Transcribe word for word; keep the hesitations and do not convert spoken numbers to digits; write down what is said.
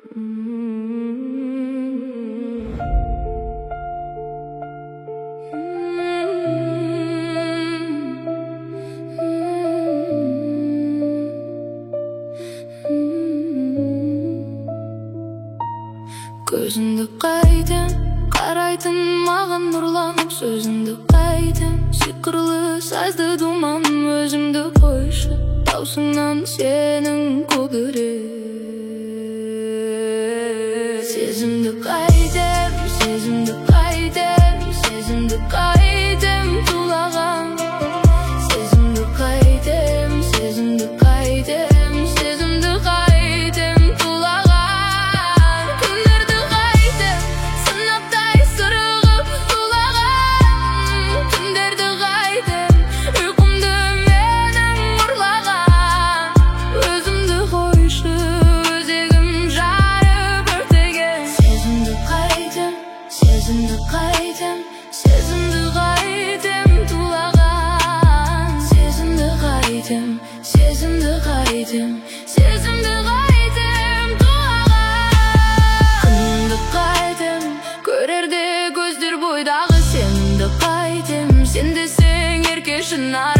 Көзіңді қайдым, қарайтын маған нұрланып сөзіңді қайдым, сиқырлы сазды думаным өзімді қойшы, даусыңнан сенің көбірек. Сезімді қайдым, сезімді қайдым, сезімді қайдым тулаған, сезімді қайдым, сезімді қайдым, сезімді қайдым тулаған, күндерді қайдым, сынаптай сырғып тулаған, күндерді қайдым, ұйқымды менің ұрлаған, өзімді қойшы, өзегім жарып өртеген. Сезімді қайдым, сезімді қайдым, сезімді қайдым тулаған, сезімді қайдым, сезімді қайдым, сезімді қайдым тулаған, күнімді қайдым, көрерде көздер бойдағы сенімді қайдым, сен десең еркешін